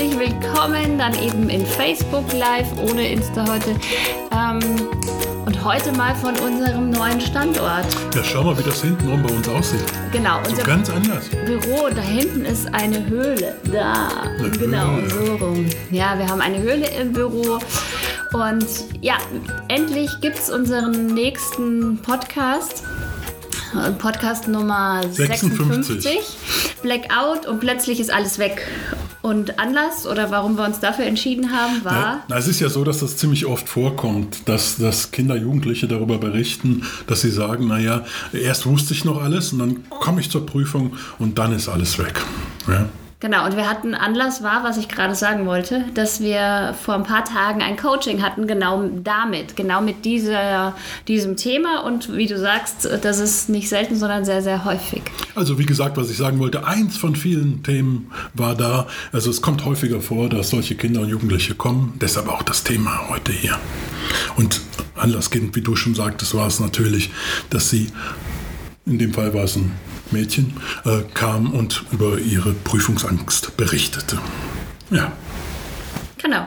herzlich willkommen, dann eben in Facebook Live, ohne Insta heute. Und heute mal von unserem neuen Standort. Ja, schau mal, wie das hintenrum bei uns aussieht. Genau. So ganz anders. Büro, da hinten ist eine Höhle. Da, genau, so rum. Ja, wir haben eine Höhle im Büro. Und ja, endlich gibt es unseren nächsten Podcast. Podcast Nummer 56. Blackout, und plötzlich ist alles weg. Und Anlass oder warum wir uns dafür entschieden haben, war... Ja, es ist ja so, dass das ziemlich oft vorkommt, dass Kinder, Jugendliche darüber berichten, dass sie sagen, naja, erst wusste ich noch alles und dann komme ich zur Prüfung und dann ist alles weg. Ja. Genau, und wir hatten, Anlass war, was ich gerade sagen wollte, dass wir vor ein paar Tagen ein Coaching hatten, genau mit diesem Thema. Und wie du sagst, das ist nicht selten, sondern sehr, sehr häufig. Also wie gesagt, was ich sagen wollte, eins von vielen Themen war da. Also es kommt häufiger vor, dass solche Kinder und Jugendliche kommen. Deshalb auch das Thema heute hier. Und anlassgebend, wie du schon sagtest, war es natürlich, dass sie, in dem Fall war es ein Mädchen, kam und über ihre Prüfungsangst berichtete. Ja. Genau.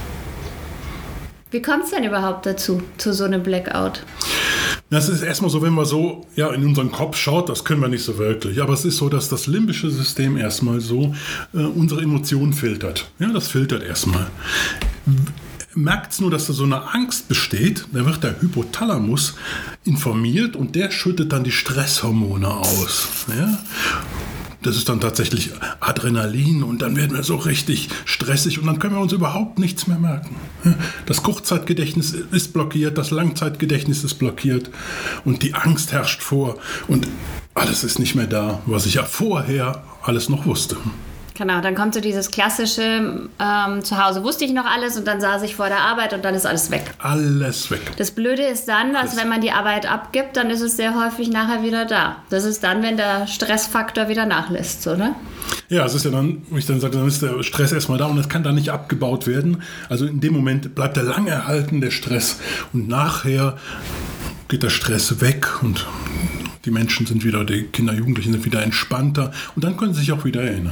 Wie kommt es denn überhaupt dazu, zu so einem Blackout? Das ist erstmal so, wenn man so in unseren Kopf schaut, das können wir nicht so wirklich. Aber es ist so, dass das limbische System erstmal so unsere Emotionen filtert. Ja, das filtert erstmal. Merkt es nur, dass da so eine Angst besteht, dann wird der Hypothalamus informiert und der schüttet dann die Stresshormone aus. Ja? Das ist dann tatsächlich Adrenalin und dann werden wir so richtig stressig und dann können wir uns überhaupt nichts mehr merken. Das Kurzzeitgedächtnis ist blockiert, das Langzeitgedächtnis ist blockiert und die Angst herrscht vor und alles ist nicht mehr da, was ich ja vorher alles noch wusste. Genau, dann kommt so dieses klassische, zu Hause wusste ich noch alles und dann saß ich vor der Arbeit und dann ist alles weg. Alles weg. Das Blöde ist dann, dass wenn man die Arbeit abgibt, dann ist es sehr häufig nachher wieder da. Das ist dann, wenn der Stressfaktor wieder nachlässt, oder? Ja, es ist ja dann, wie ich dann sage, dann ist der Stress erstmal da und es kann dann nicht abgebaut werden. Also in dem Moment bleibt er lang erhalten, der Stress. Und nachher geht der Stress weg und die Menschen sind wieder, die Kinder, Jugendlichen sind wieder entspannter und dann können sie sich auch wieder erinnern.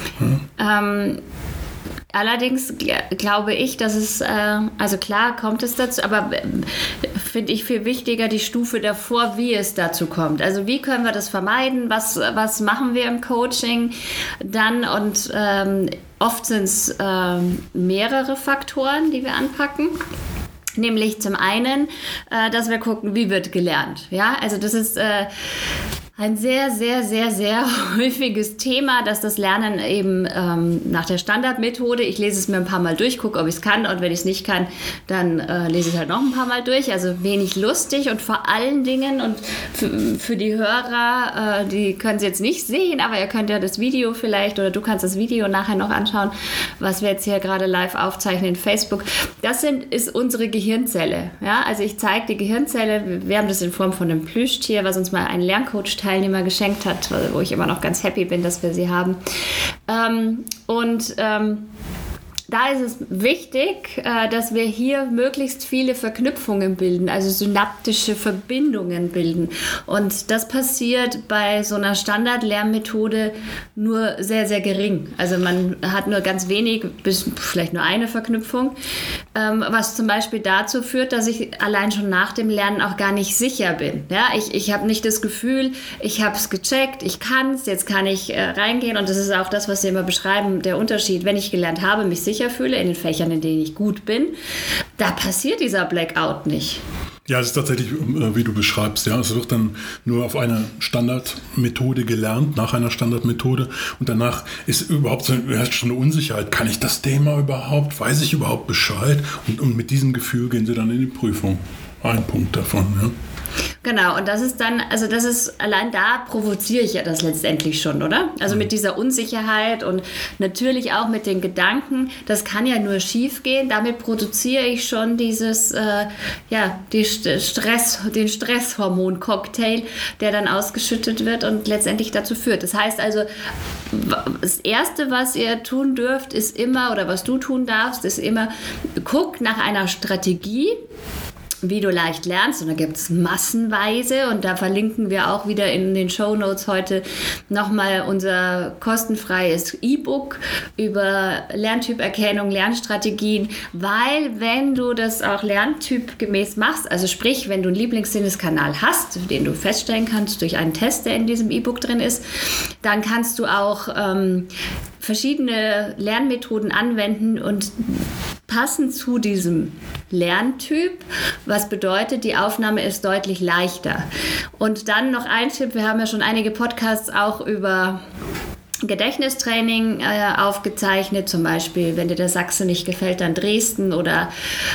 Allerdings glaube ich, dass es, also klar kommt es dazu, aber finde ich viel wichtiger die Stufe davor, wie es dazu kommt. Also wie können wir das vermeiden, was machen wir im Coaching dann und oft sind es mehrere Faktoren, die wir anpacken. Nämlich zum einen, dass wir gucken, wie wird gelernt. Ja, also das ist ein sehr, sehr, sehr, sehr häufiges Thema, dass das Lernen eben nach der Standardmethode, ich lese es mir ein paar Mal durch, gucke, ob ich es kann und wenn ich es nicht kann, dann lese ich es halt noch ein paar Mal durch. Also wenig lustig und vor allen Dingen und für die Hörer, die können es jetzt nicht sehen, aber ihr könnt ja das Video vielleicht oder du kannst das Video nachher noch anschauen, was wir jetzt hier gerade live aufzeichnen in Facebook. Das ist unsere Gehirnzelle. Ja? Also ich zeige die Gehirnzelle, wir haben das in Form von einem Plüschtier, was uns mal ein Lerncoach-Teilnehmer geschenkt hat, wo ich immer noch ganz happy bin, dass wir sie haben. Da ist es wichtig, dass wir hier möglichst viele Verknüpfungen bilden, also synaptische Verbindungen bilden. Und das passiert bei so einer Standard-Lernmethode nur sehr, sehr gering. Also man hat nur ganz wenig, bis vielleicht nur eine Verknüpfung, was zum Beispiel dazu führt, dass ich allein schon nach dem Lernen auch gar nicht sicher bin. Ja, ich habe nicht das Gefühl, ich habe es gecheckt, ich kann es, jetzt kann ich reingehen. Und das ist auch das, was Sie immer beschreiben, der Unterschied, wenn ich gelernt habe, mich sicher fühle in den Fächern, in denen ich gut bin, da passiert dieser Blackout nicht. Ja, es ist tatsächlich, wie du beschreibst, ja, es wird dann nur auf einer Standardmethode gelernt, nach einer Standardmethode und danach ist überhaupt so schon eine Unsicherheit. Kann ich das Thema überhaupt? Weiß ich überhaupt Bescheid? Und mit diesem Gefühl gehen sie dann in die Prüfung. Ein Punkt davon, ja. Genau, und das ist dann, also das ist, allein da provoziere ich ja das letztendlich schon, oder? Also mit dieser Unsicherheit und natürlich auch mit den Gedanken, das kann ja nur schief gehen, damit produziere ich schon dieses, den Stresshormon-Cocktail, der dann ausgeschüttet wird und letztendlich dazu führt. Das heißt also, das Erste, was ihr tun dürft, ist immer, oder was du tun darfst, ist immer, guck nach einer Strategie, wie du leicht lernst. Und da gibt es massenweise und da verlinken wir auch wieder in den Shownotes heute nochmal unser kostenfreies E-Book über Lerntyperkennung, Lernstrategien, weil wenn du das auch lerntypgemäß machst, also sprich, wenn du einen Lieblingssinneskanal hast, den du feststellen kannst durch einen Test, der in diesem E-Book drin ist, dann kannst du auch verschiedene Lernmethoden anwenden und passend zu diesem Lerntyp, was bedeutet, die Aufnahme ist deutlich leichter. Und dann noch ein Tipp, wir haben ja schon einige Podcasts auch über Gedächtnistraining aufgezeichnet, zum Beispiel, wenn dir der Sachse nicht gefällt, dann Dresden oder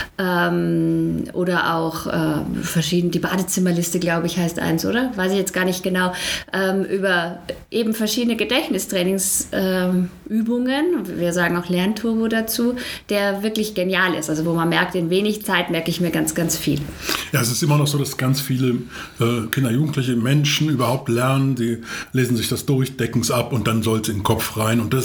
auch verschieden, die Badezimmerliste, glaube ich, heißt eins, oder? Weiß ich jetzt gar nicht genau, über eben verschiedene Gedächtnistrainingsübungen, wir sagen auch Lernturbo dazu, der wirklich genial ist, also wo man merkt, in wenig Zeit merke ich mir ganz, ganz viel. Ja, es ist immer noch so, dass ganz viele Kinder, Jugendliche, Menschen überhaupt lernen, die lesen sich das durch, decken es ab und dann soll in den Kopf rein und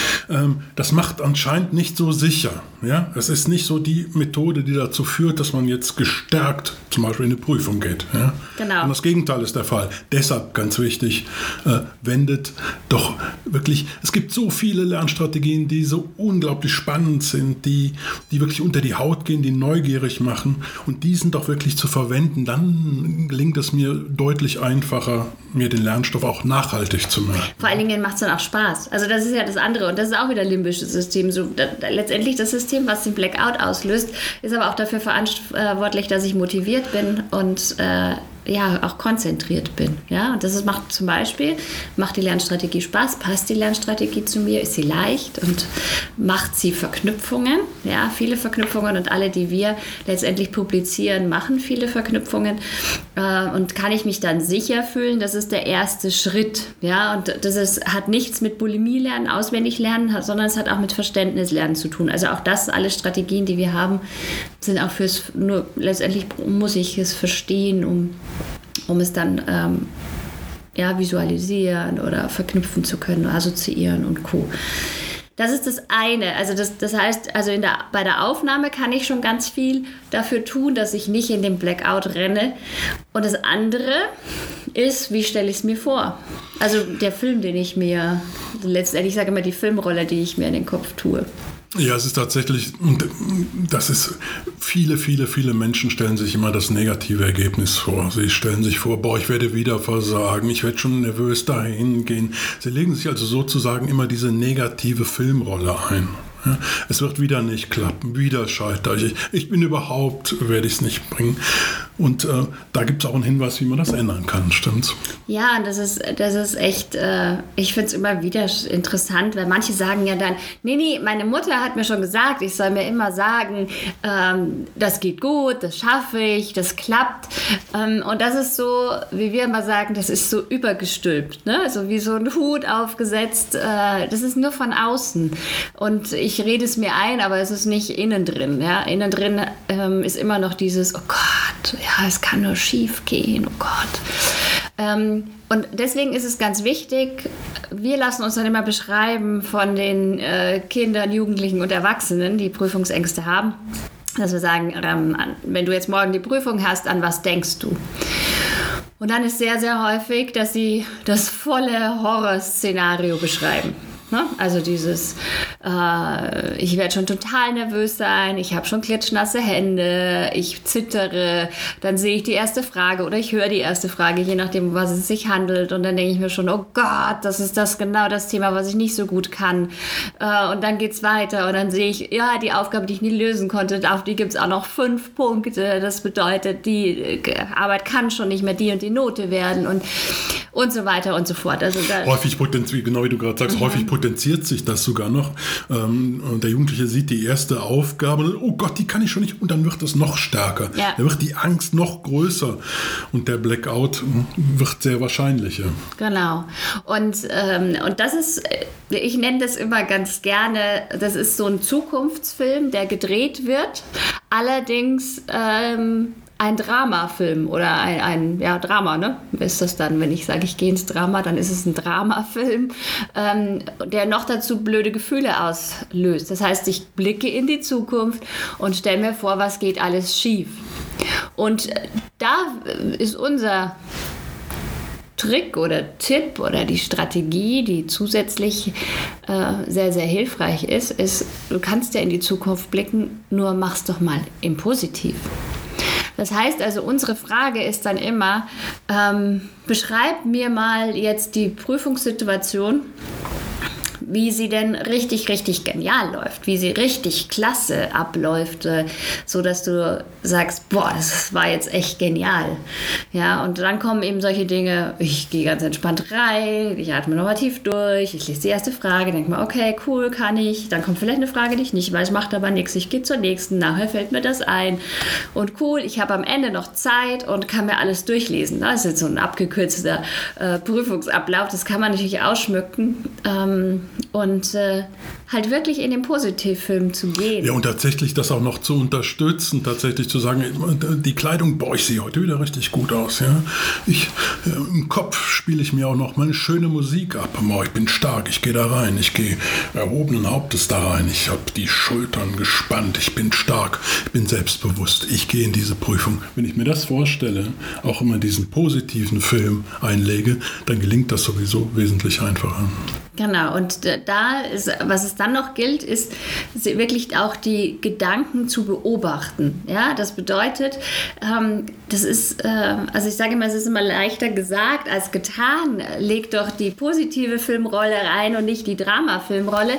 das macht anscheinend nicht so sicher. Ja? Es ist nicht so die Methode, die dazu führt, dass man jetzt gestärkt zum Beispiel in eine Prüfung geht. Ja? Genau. Und das Gegenteil ist der Fall. Deshalb ganz wichtig, wendet doch wirklich, es gibt so viele Lernstrategien, die so unglaublich spannend sind, die wirklich unter die Haut gehen, die neugierig machen und die sind doch wirklich zu verwenden. Dann gelingt es mir deutlich einfacher, mir den Lernstoff auch nachhaltig zu merken. Vor allen Dingen macht es dann auch Spaß. Also das ist ja das andere und das ist auch wieder limbisches System. So, letztendlich das System, was den Blackout auslöst, ist aber auch dafür verantwortlich, dass ich motiviert bin und auch konzentriert bin. Ja? Und das macht zum Beispiel, macht die Lernstrategie Spaß, passt die Lernstrategie zu mir, ist sie leicht und macht sie Verknüpfungen, ja, viele Verknüpfungen und alle, die wir letztendlich publizieren, machen viele Verknüpfungen und kann ich mich dann sicher fühlen, das ist der erste Schritt. Ja? Und das hat nichts mit Bulimie lernen, auswendig lernen, sondern es hat auch mit Verständnislernen zu tun. Also auch das, alle Strategien, die wir haben, sind auch nur letztendlich muss ich es verstehen, um es dann visualisieren oder verknüpfen zu können, assoziieren und Co. Das ist das eine. Also das heißt, also bei der Aufnahme kann ich schon ganz viel dafür tun, dass ich nicht in den Blackout renne. Und das andere ist, wie stelle ich es mir vor? Also der Film, den ich mir, letztendlich, ich sage immer die Filmrolle, die ich mir in den Kopf tue. Ja, es ist tatsächlich, das ist, viele Menschen stellen sich immer das negative Ergebnis vor. Sie stellen sich vor, ich werde wieder versagen, ich werde schon nervös dahin gehen. Sie legen sich also sozusagen immer diese negative Filmrolle ein. Ja, es wird wieder nicht klappen, wieder scheitere ich. Werde ich es nicht bringen. Und da gibt es auch einen Hinweis, wie man das ändern kann, stimmt's? Ja, das ist echt, ich finde es immer wieder interessant, weil manche sagen ja dann, nee, meine Mutter hat mir schon gesagt, ich soll mir immer sagen, das geht gut, das schaffe ich, das klappt. Und das ist so, wie wir immer sagen, das ist so übergestülpt, ne? Also wie so ein Hut aufgesetzt, das ist nur von außen. Und ich rede es mir ein, aber es ist nicht innen drin. Ja? Innen drin ist immer noch dieses, oh Gott, ja, es kann nur schief gehen, oh Gott. Und deswegen ist es ganz wichtig, wir lassen uns dann immer beschreiben von den Kindern, Jugendlichen und Erwachsenen, die Prüfungsängste haben, dass wir sagen, wenn du jetzt morgen die Prüfung hast, an was denkst du? Und dann ist sehr, sehr häufig, dass sie das volle Horrorszenario beschreiben. Also dieses, ich werde schon total nervös sein, ich habe schon klitschnasse Hände, ich zittere, dann sehe ich die erste Frage oder ich höre die erste Frage, je nachdem, um was es sich handelt. Und dann denke ich mir schon, oh Gott, das ist genau das Thema, was ich nicht so gut kann. Und dann geht es weiter und dann sehe ich, ja, die Aufgabe, die ich nie lösen konnte, auf die gibt es auch noch 5 Punkte. Das bedeutet, die Arbeit kann schon nicht mehr die und die Note werden und so weiter und so fort. Also häufig genau wie du gerade sagst, häufig potenziert sich das sogar noch. Und der Jugendliche sieht die erste Aufgabe und oh Gott, die kann ich schon nicht. Und dann wird es noch stärker. Ja. Da wird die Angst noch größer. Und der Blackout wird sehr wahrscheinlicher. Genau. Und das ist, ich nenne das immer ganz gerne, das ist so ein Zukunftsfilm, der gedreht wird. Allerdings ein Dramafilm oder ein Drama, ne? Ist das dann, wenn ich sage, ich gehe ins Drama, dann ist es ein Dramafilm, der noch dazu blöde Gefühle auslöst. Das heißt, ich blicke in die Zukunft und stelle mir vor, was geht alles schief. Und da ist unser Trick oder Tipp oder die Strategie, die zusätzlich sehr, sehr hilfreich ist, du kannst ja in die Zukunft blicken, nur mach's doch mal im Positiv. Das heißt also, unsere Frage ist dann immer, beschreib mir mal jetzt die Prüfungssituation, wie sie denn richtig, richtig genial läuft, wie sie richtig klasse abläuft, so dass du sagst, boah, das war jetzt echt genial. Ja, und dann kommen eben solche Dinge, ich gehe ganz entspannt rein, ich atme nochmal tief durch, ich lese die erste Frage, denke mal, okay, cool, kann ich. Dann kommt vielleicht eine Frage, die ich nicht weiß, macht aber nichts, ich gehe zur nächsten, nachher fällt mir das ein. Und cool, ich habe am Ende noch Zeit und kann mir alles durchlesen. Das ist jetzt so ein abgekürzter Prüfungsablauf, das kann man natürlich ausschmücken. Und halt wirklich in den Positivfilm zu gehen. Ja, und tatsächlich das auch noch zu unterstützen, tatsächlich zu sagen, die Kleidung, boah, ich sehe heute wieder richtig gut aus. Ja? Im Kopf spiele ich mir auch noch mal eine schöne Musik ab. Boah, ich bin stark, ich gehe da rein, ich gehe erhobenen Hauptes da rein, ich habe die Schultern gespannt, ich bin stark, ich bin selbstbewusst, ich gehe in diese Prüfung. Wenn ich mir das vorstelle, auch immer diesen positiven Film einlege, dann gelingt das sowieso wesentlich einfacher. Genau, und da ist, was es dann noch gilt, ist wirklich auch die Gedanken zu beobachten. Ja, das bedeutet, das ist, also ich sage immer, es ist immer leichter gesagt als getan. Leg doch die positive Filmrolle rein und nicht die Drama-Filmrolle.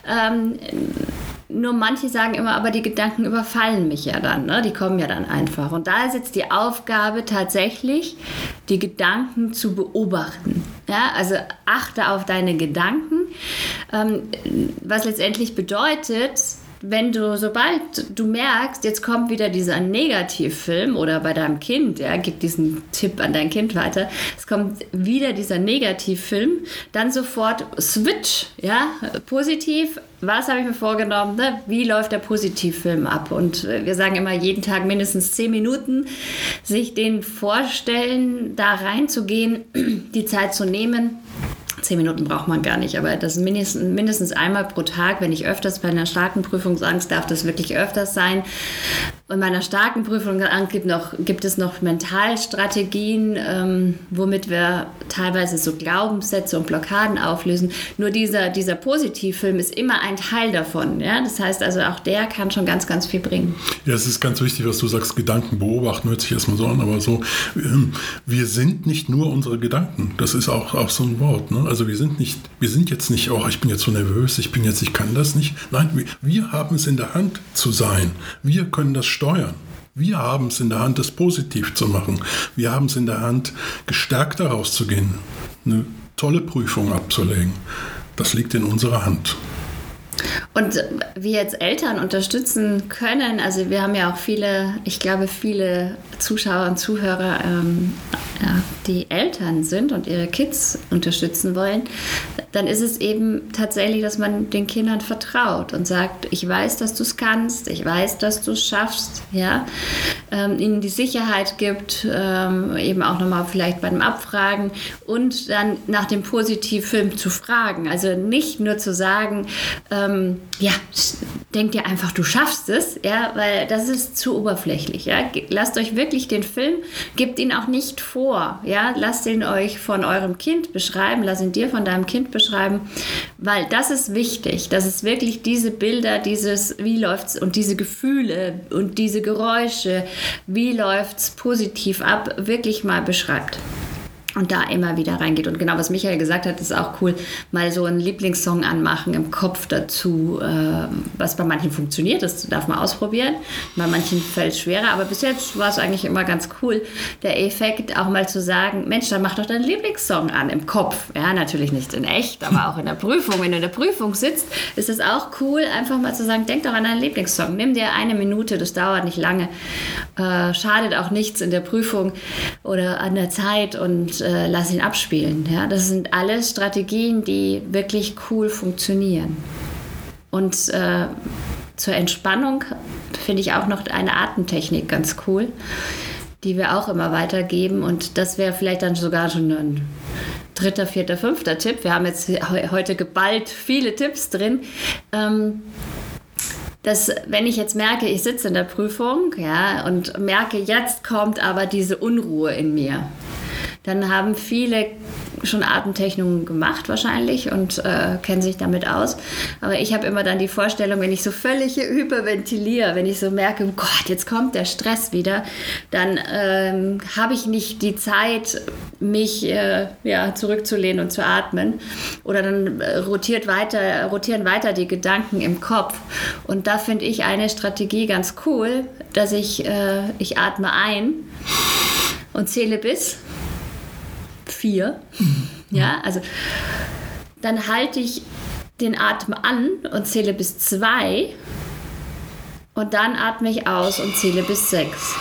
Nur manche sagen immer, aber die Gedanken überfallen mich ja dann, ne? Die kommen ja dann einfach. Und da ist jetzt die Aufgabe tatsächlich, die Gedanken zu beobachten. Ja? Also achte auf deine Gedanken, was letztendlich bedeutet, sobald du merkst, jetzt kommt wieder dieser Negativfilm oder bei deinem Kind, ja, gib diesen Tipp an dein Kind weiter, es kommt wieder dieser Negativfilm, dann sofort switch, ja, positiv, was habe ich mir vorgenommen, ne? Wie läuft der Positivfilm ab? Und wir sagen immer, jeden Tag mindestens 10 Minuten, sich den vorstellen, da reinzugehen, die Zeit zu nehmen. 10 Minuten braucht man gar nicht, aber das mindestens einmal pro Tag, wenn ich öfters bei einer starken Prüfungsangst, darf das wirklich öfters sein. Und bei einer starken Prüfungsangst gibt es noch Mentalstrategien, womit wir teilweise so Glaubenssätze und Blockaden auflösen. Nur dieser Positivfilm ist immer ein Teil davon. Ja? Das heißt also, auch der kann schon ganz, ganz viel bringen. Ja, es ist ganz wichtig, was du sagst, Gedanken beobachten, hört sich erstmal so an, aber so, wir sind nicht nur unsere Gedanken. Das ist auch so ein Wort, ne? Also wir sind jetzt nicht, oh, ich bin jetzt so nervös, ich kann das nicht. Nein, wir haben es in der Hand zu sein. Wir können das steuern. Wir haben es in der Hand, das positiv zu machen. Wir haben es in der Hand, gestärkt daraus zu gehen, eine tolle Prüfung abzulegen. Das liegt in unserer Hand. Und wir jetzt Eltern unterstützen können, also wir haben ja auch viele Zuschauer und Zuhörer, die Eltern sind und ihre Kids unterstützen wollen, dann ist es eben tatsächlich, dass man den Kindern vertraut und sagt, ich weiß, dass du es kannst, ich weiß, dass du es schaffst, ja, ihnen die Sicherheit gibt, eben auch nochmal vielleicht beim Abfragen und dann nach dem Positivfilm zu fragen, also nicht nur zu sagen, denk dir einfach, du schaffst es, ja, weil das ist zu oberflächlich, ja. Lasst euch wirklich den Film, gebt ihn auch nicht vor, ja, lasst ihn euch von eurem Kind beschreiben, lasst ihn dir von deinem Kind beschreiben, weil das ist wichtig, dass es wirklich diese Bilder, wie läuft's und diese Gefühle und diese Geräusche, wie läuft's positiv ab, wirklich mal beschreibt. Und da immer wieder reingeht. Und genau, was Michael gesagt hat, ist auch cool, mal so einen Lieblingssong anmachen im Kopf dazu, was bei manchen funktioniert, das darf man ausprobieren. Bei manchen fällt es schwerer, aber bis jetzt war es eigentlich immer ganz cool, der Effekt auch mal zu sagen, Mensch, dann mach doch deinen Lieblingssong an im Kopf. Ja, natürlich nicht in echt, aber auch in der Prüfung. Wenn du in der Prüfung sitzt, ist es auch cool, einfach mal zu sagen, denk doch an deinen Lieblingssong. Nimm dir 1 Minute, das dauert nicht lange. Schadet auch nichts in der Prüfung oder an der Zeit und lass ihn abspielen. Ja? Das sind alles Strategien, die wirklich cool funktionieren. Und zur Entspannung finde ich auch noch eine Atemtechnik ganz cool, die wir auch immer weitergeben. Und das wäre vielleicht dann sogar schon ein 3., 4., 5. Tipp. Wir haben jetzt heute geballt viele Tipps drin. dass wenn ich jetzt merke, ich sitze in der Prüfung, ja, und merke, jetzt kommt aber diese Unruhe in mir, dann haben viele schon Atemtechniken gemacht wahrscheinlich und kennen sich damit aus. Aber ich habe immer dann die Vorstellung, wenn ich so völlig hyperventiliere, wenn ich so merke, oh Gott, jetzt kommt der Stress wieder, dann habe ich nicht die Zeit, mich zurückzulehnen und zu atmen. Oder dann rotieren weiter die Gedanken im Kopf. Und da finde ich eine Strategie ganz cool, dass ich atme ein und zähle bis 4. Ja, also dann halte ich den Atem an und zähle bis 2 und dann atme ich aus und zähle bis 6.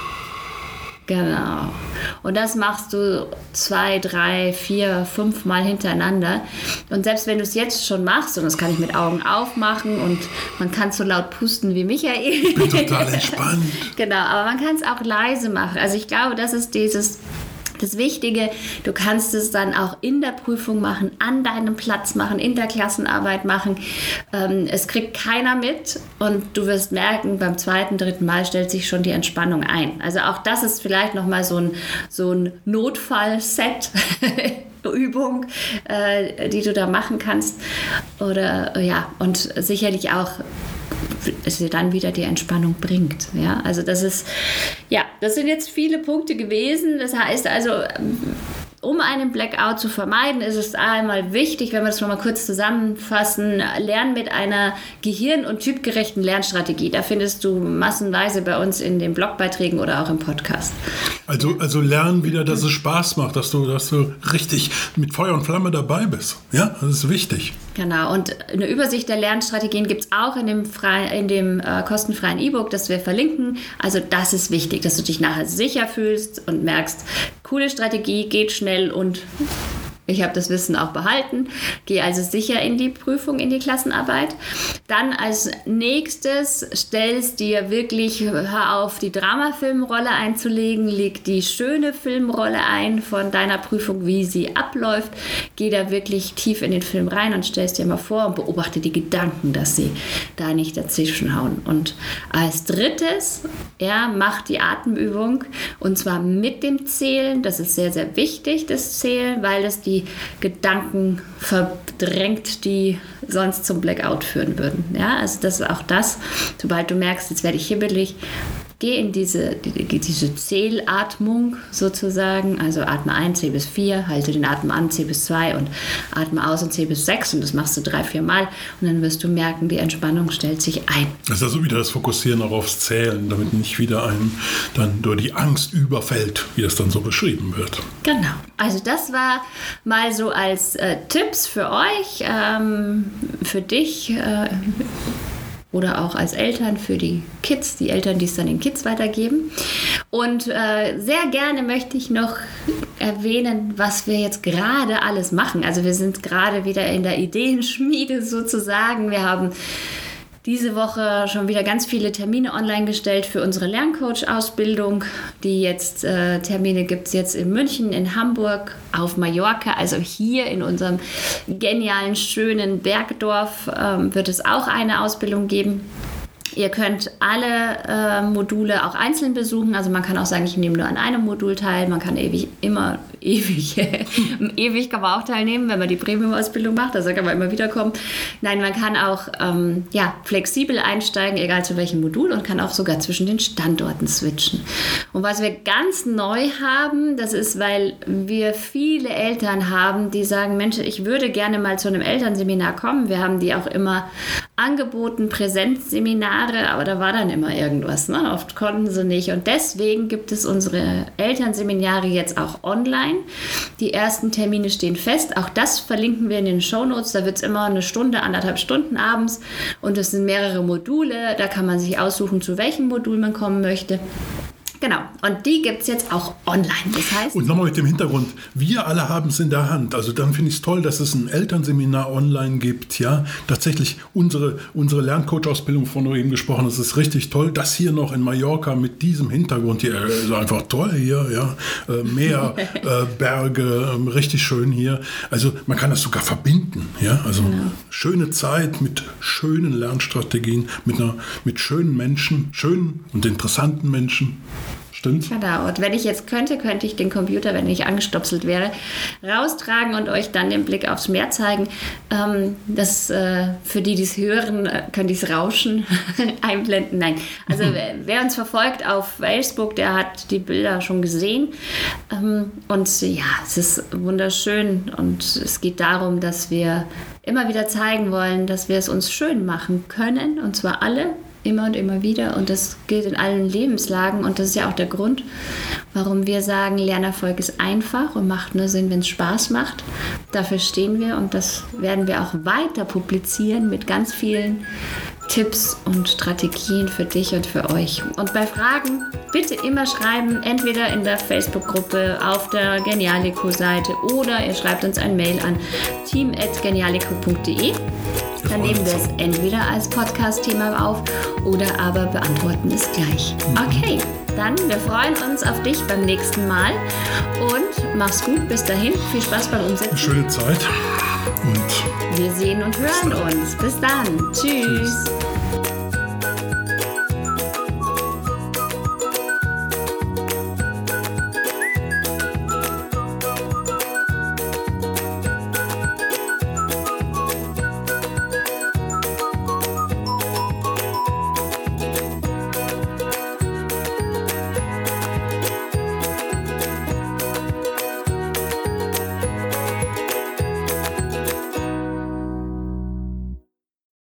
Genau. Und das machst du 2, 3, 4, 5 Mal hintereinander. Und selbst wenn du es jetzt schon machst, und das kann ich mit Augen aufmachen und man kann so laut pusten wie Michael. Ich bin total entspannt. Genau, aber man kann es auch leise machen. Also ich glaube, das ist das Wichtige, du kannst es dann auch in der Prüfung machen, an deinem Platz machen, in der Klassenarbeit machen. Es kriegt keiner mit und du wirst merken, beim 2., 3. Mal stellt sich schon die Entspannung ein. Also auch das ist vielleicht nochmal so ein Notfall-Set. Übung, die du da machen kannst. Oder und sicherlich auch es dir dann wieder die Entspannung bringt. Ja, also das sind jetzt viele Punkte gewesen. Das heißt also, um einen Blackout zu vermeiden, ist es einmal wichtig, wenn wir das nochmal kurz zusammenfassen, lernen mit einer gehirn- und typgerechten Lernstrategie. Da findest du massenweise bei uns in den Blogbeiträgen oder auch im Podcast. Also lernen wieder, dass es Spaß macht, dass du richtig mit Feuer und Flamme dabei bist. Ja, das ist wichtig. Genau, und eine Übersicht der Lernstrategien gibt es auch in dem kostenfreien E-Book, das wir verlinken. Also das ist wichtig, dass du dich nachher sicher fühlst und merkst, coole Strategie, geht schnell und ich habe das Wissen auch behalten. Gehe also sicher in die Prüfung, in die Klassenarbeit. Dann als nächstes stellst dir wirklich, hör auf, die Dramafilmrolle einzulegen, leg die schöne Filmrolle ein von deiner Prüfung, wie sie abläuft. Geh da wirklich tief in den Film rein und stellst dir mal vor und beobachte die Gedanken, dass sie da nicht dazwischenhauen. Und als drittes, mach die Atemübung und zwar mit dem Zählen. Das ist sehr, sehr wichtig, das Zählen, weil es die Gedanken verdrängt, die sonst zum Blackout führen würden. Ja, also das ist auch das. Sobald du merkst, jetzt werde ich hibbelig, geh in diese Zählatmung sozusagen. Also atme ein, zähl bis 4, halte den Atem an, zähl bis 2 und atme aus und zähl bis 6. Und das machst du 3, 4 Mal. Und dann wirst du merken, die Entspannung stellt sich ein. Das ist also wieder das Fokussieren auch aufs Zählen, damit nicht wieder einen dann durch die Angst überfällt, wie das dann so beschrieben wird. Genau. Also das war mal so als Tipps für euch, für dich, oder auch als Eltern für die Kids, die Eltern, die es dann den Kids weitergeben. Und sehr gerne möchte ich noch erwähnen, was wir jetzt gerade alles machen. Also wir sind gerade wieder in der Ideenschmiede sozusagen. Wir haben diese Woche schon wieder ganz viele Termine online gestellt für unsere Lerncoach-Ausbildung. Termine gibt es jetzt in München, in Hamburg, auf Mallorca. Also hier in unserem genialen, schönen Bergdorf wird es auch eine Ausbildung geben. Ihr könnt alle Module auch einzeln besuchen. Also man kann auch sagen, ich nehme nur an einem Modul teil. Man kann ewig kann man auch teilnehmen, wenn man die Premium-Ausbildung macht. Also kann man immer wieder kommen. Nein, man kann auch flexibel einsteigen, egal zu welchem Modul, und kann auch sogar zwischen den Standorten switchen. Und was wir ganz neu haben, das ist, weil wir viele Eltern haben, die sagen, Mensch, ich würde gerne mal zu einem Elternseminar kommen. Wir haben die auch immer angeboten, Präsenzseminare, aber da war dann immer irgendwas. Ne? Oft konnten sie nicht. Und deswegen gibt es unsere Elternseminare jetzt auch online. Die ersten Termine stehen fest. Auch das verlinken wir in den Shownotes. Da wird es immer 1 Stunde, 1,5 Stunden abends. Und es sind mehrere Module. Da kann man sich aussuchen, zu welchem Modul man kommen möchte. Genau, und die gibt es jetzt auch online. Das heißt, und nochmal mit dem Hintergrund, wir alle haben es in der Hand. Also dann finde ich es toll, dass es ein Elternseminar online gibt. Ja, tatsächlich unsere Lerncoach-Ausbildung, von der du eben gesprochen hast, ist richtig toll. Das hier noch in Mallorca mit diesem Hintergrund hier ist einfach toll hier. Ja, Meer, Berge, richtig schön hier. Also man kann das sogar verbinden. Ja, also schöne Zeit mit schönen Lernstrategien, mit schönen Menschen, schönen und interessanten Menschen. Stimmt. Genau, und wenn ich jetzt könnte ich den Computer, wenn ich angestopselt wäre, raustragen und euch dann den Blick aufs Meer zeigen. Für die es hören, könnte ich es Rauschen einblenden. Nein, also wer uns verfolgt auf Facebook, der hat die Bilder schon gesehen. Und ja, es ist wunderschön und es geht darum, dass wir immer wieder zeigen wollen, dass wir es uns schön machen können, und zwar alle. Immer und immer wieder, und das gilt in allen Lebenslagen, und das ist ja auch der Grund, warum wir sagen, Lernerfolg ist einfach und macht nur Sinn, wenn es Spaß macht. Dafür stehen wir, und das werden wir auch weiter publizieren mit ganz vielen Tipps und Strategien für dich und für euch. Und bei Fragen bitte immer schreiben, entweder in der Facebook-Gruppe, auf der Genialico-Seite, oder ihr schreibt uns ein Mail an team@genialico.de. Dann nehmen wir es entweder als Podcast-Thema auf oder aber beantworten es gleich. Okay, dann wir freuen uns auf dich beim nächsten Mal und mach's gut, bis dahin, viel Spaß beim Umsetzen. Schöne Zeit und wir sehen und hören uns. Bis dann. Tschüss.